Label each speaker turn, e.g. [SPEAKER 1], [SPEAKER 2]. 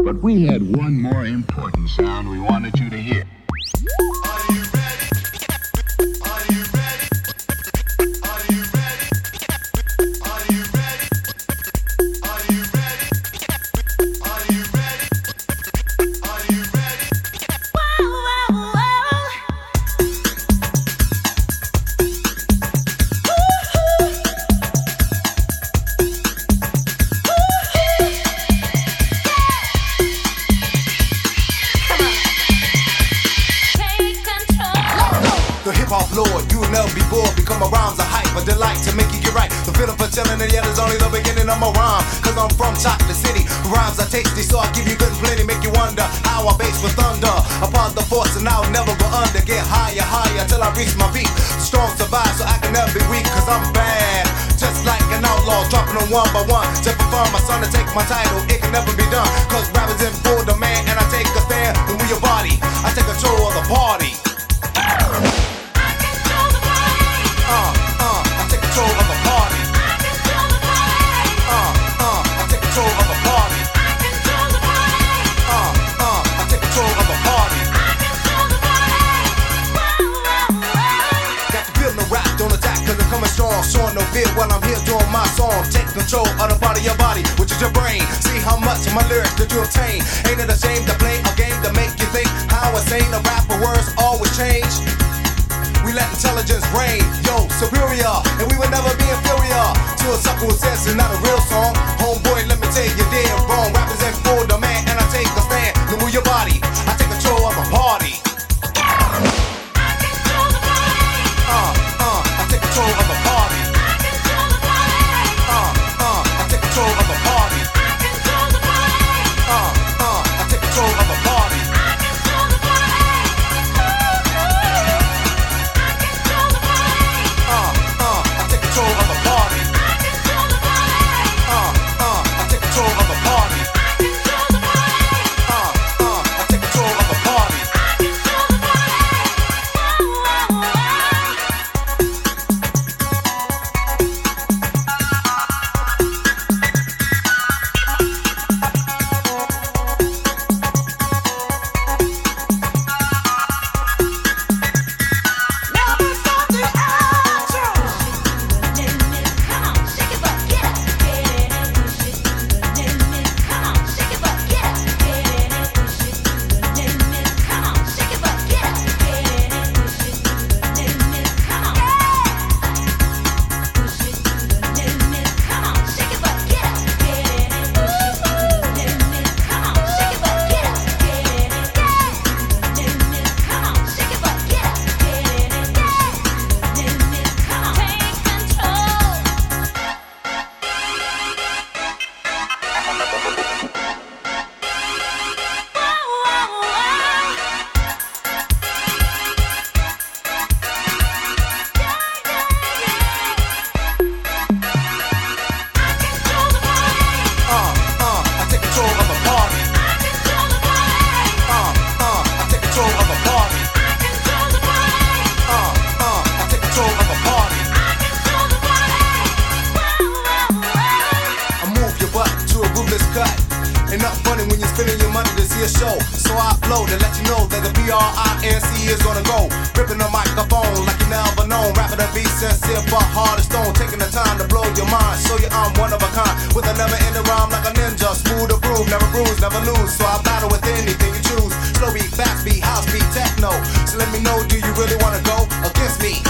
[SPEAKER 1] But we had one more important sound we wanted you to hear.
[SPEAKER 2] One by one, just prefer my son to take my title. It can never be done, cause rap is in full demand. And I take a stand, and we your body. I take control of the party. I control the party. I take control of the party. I control the party. I take control of the party. I control the party. I take control of the party. I control the party. Got the feeling of rap, don't attack, cause I'm coming strong. Showing no fear while I'm here doing my song. Take control of the part of your body, which is your brain. See how much of my lyrics that you obtain. Ain't it a shame to play a game to make you think how insane a rapper words always change? We let intelligence reign, yo, superior, and we will never be inferior to a sucker who says it's not a real song. Homeboy, let me tell you, you're dead wrong. Rappers in full demand, and I take a stand to move your body. I take control of the party. I control the party. I take control of the party. Control of the party. I control the party. I take control of the party. I control the party. I control the party. I take control of the party. I control the party. I take control of the party. I control the party. I take control of the party. I control the show, so I flow to let you know that the PRINC is gonna go. Ripping the microphone like you never known. Rapping the beat sincere but hard as stone. Taking the time to blow your mind, show you I'm one of a kind. With a never ending rhyme like a ninja. Smooth to groove, never bruise, never lose. So I battle with anything you choose. Slow beat, fast beat, house beat, techno. So let me know, do you really wanna go against me?